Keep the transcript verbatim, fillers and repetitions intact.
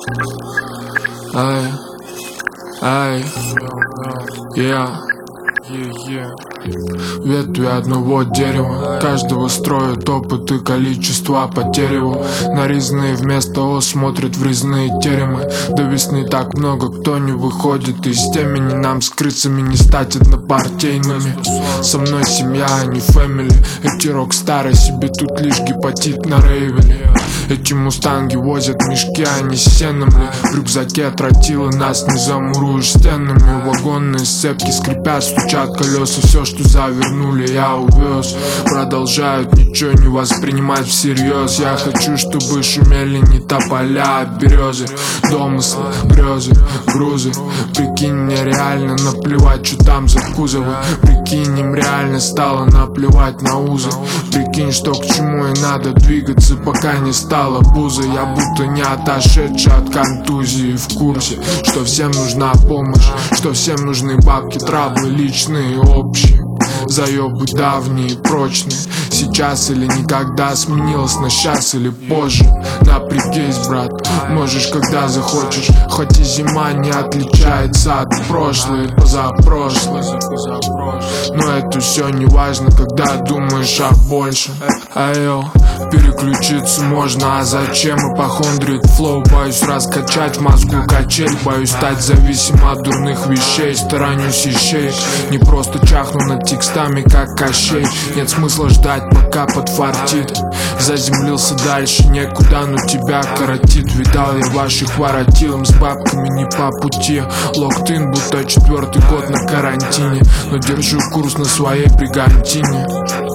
Ай, ай, я ветви одного дерева, каждого строят опыт и количество потерь его. Нарезанные вместо ос смотрят в резные теремы. До весны так много кто не выходит из темени. Нам с крысами не стать однопартийными. Со мной семья, а не фэмили. Эти рок-стары себе тут лишь гепатит на рейвеле. Эти мустанги возят мешки, а не сеном ли. В рюкзаке тротилы, нас не замуруешь стенами. Вагонные сцепки скрипят, стучат колеса. Все, что завернули, я увез. Продолжают ничего не воспринимать всерьез. Я хочу, чтобы шумели не тополя, а березы. Домыслы, грезы, грузы. Прикинь, мне реально наплевать, что там за кузовы. Прикинь, им реально стало наплевать на узы. Прикинь, что к чему и надо двигаться, пока не стало бузы. Я будто не отошедший от контузии, в курсе, что всем нужна помощь, что всем нужны бабки, траблы личные и общие. Заебы давние и прочные. Сейчас или никогда, сменилось на сейчас или позже. Напрягись, брат, можешь когда захочешь. Хоть и зима не отличается от прошлой и позапрошлой, но это все не важно, когда думаешь о большем. Айо, переключиться можно, а зачем? Ипохондрик флоу, боюсь раскачать в мозгу качель. Боюсь стать зависим от дурных вещей. Сторонюсь ищей, не просто чахну над текстами, как Кощей. Нет смысла ждать, пока подфартит. Заземлился дальше некуда, но тебя коротит. Видал я ваших воротил, им с бабками не по пути. Локтин, будто четвертый год на карантине, но держу курс на своей бригантине.